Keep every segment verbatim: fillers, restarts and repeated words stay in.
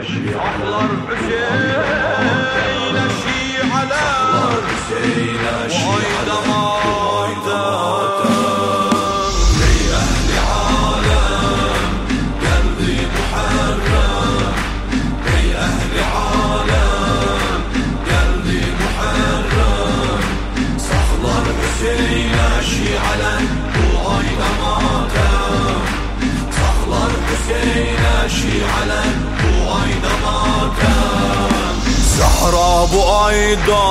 Sahlar Hüseyin'e şialar, bu ayda matem. Ey ehli alem geldi Muharrem, ey ehli alem geldi Muharrem. Sahlar Hüseyin'e şialar, bu ayda matem. Sahlar Hüseyin'e şialar, bu ayda matem. Zahra bu ayda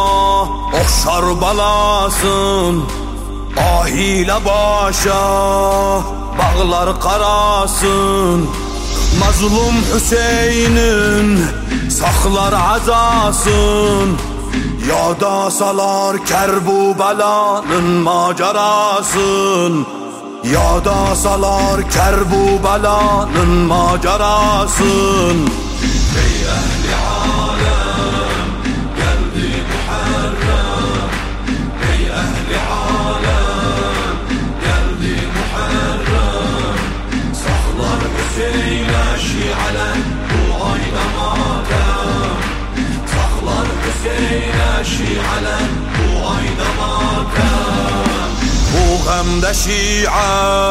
okşar balasın, ah ile başa bağlar karasın. Mazlum Hüseyin'in saklar azasın, yada salar Kerbubelanın macerasın. Yada salar Kerbubelanın macerasın. Ey ehli alem geldi Muharrem, ey ehli alem geldi Muharrem. Sahlar Hüseyin'e şialar, bu ayda matem. Sahlar Hüseyin'e şialar, bu ayda matem. Bu gemde şia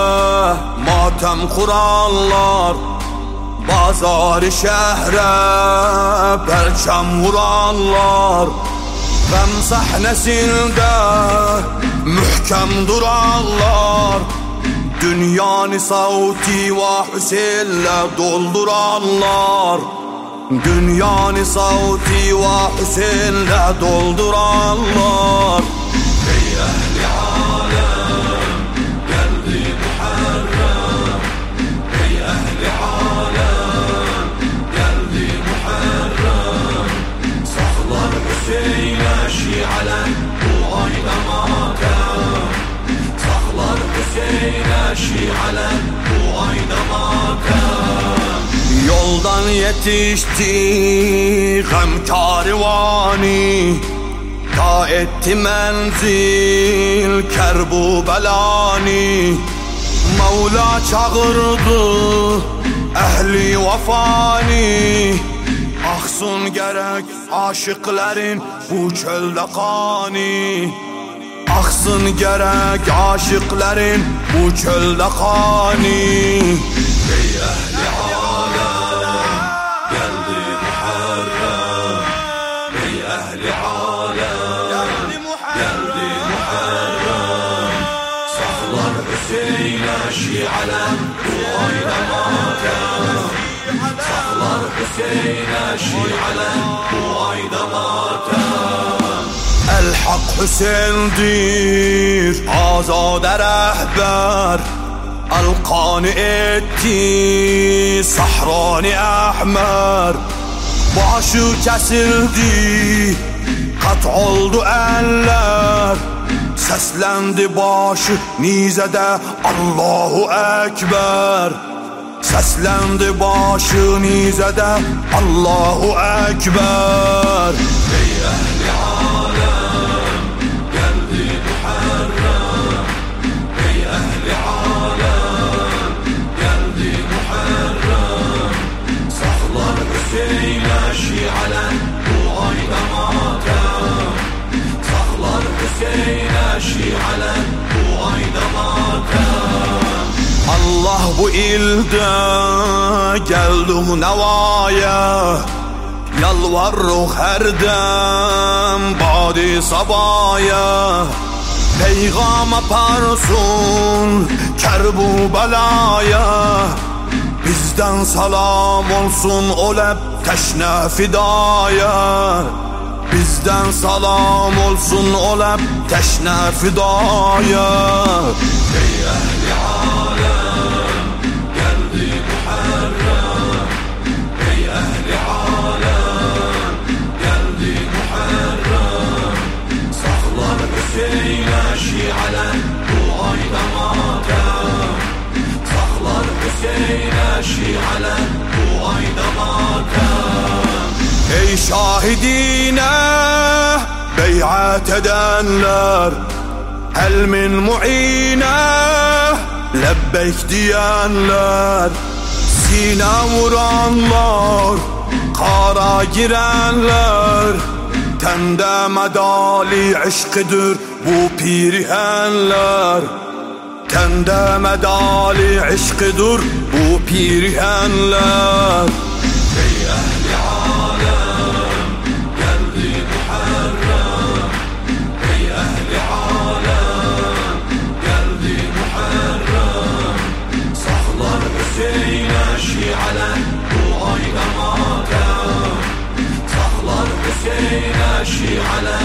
matem kurallar, bazar-ı şehre perçem vurarlar. Gem sahnesinde mühkem durarlar, dünyanı savti ve Hüseyin'le doldurarlar. Dünyanı savti ve Hüseyin'le doldurarlar. Ey ehli alem geldi Muharrem, ey ehli alem geldi Muharrem. Sahlar Hüseyin'e şialar, bu ayda matem. Sahlar Hüseyin'e şialar, bu ayda matem. Yoldan yetişti gem kârivani, ta etti menzil Kerbubelani. Mevla çağırdı ehli vefani, aksın gerek aşıkların bu çölde kani. Aksın gerek aşıkların bu çölde kani. Ey ehli alem geldi Muharrem, ey ehli alem geldi Muharrem. Sahlar Hüseyin'e şialar, bu ayda matem. Sahlar Hüseyin'e şialar, bu ayda matem. El hak Hüseyin'dir azade rehber, Alkanı etti sahrani ahmer. Başı kesildi, kat oldu eller, seslendi başı nizede Allahu Ekber. Seslendi başı nizede Allahu Ekber. Ey ehli alem geldi Muharrem, ey ehli alem geldi Muharrem. Sahlar Hüseyin'e şialar, bu ayda matem. Sahlar Hüseyin'e şialar, bu ayda matem. Allah bu ilde geldi nevaya, yalvarır her dem badi sabaya. Peygam aparsun Kerbubelaya, bizden salam olsun o leb teşne fidaya. Bizden salam olsun o leb teşne fidaya. Ey ehli alem geldi Muharrem, ey ehli alem geldi Muharrem. Sahlar Hüseyin'e şialar, bu ayda matem. Sahlar Hüseyin'e şialar, bu ayda matem. Ey şahidine beyat edenler, hel min mu'ine lebbeyk diyenler, sine vuranlar, iftihara girenler. Tende medali aşkıdır bu pirihenler. Tende medali aşkıdır bu pirihenler. Ey ehli alem geldi Muharrem. Ey ehli alem geldi Muharrem. Sahlar Hüseyin'e şialer bu ayda matem. Sahlar Hüseyin'e şialer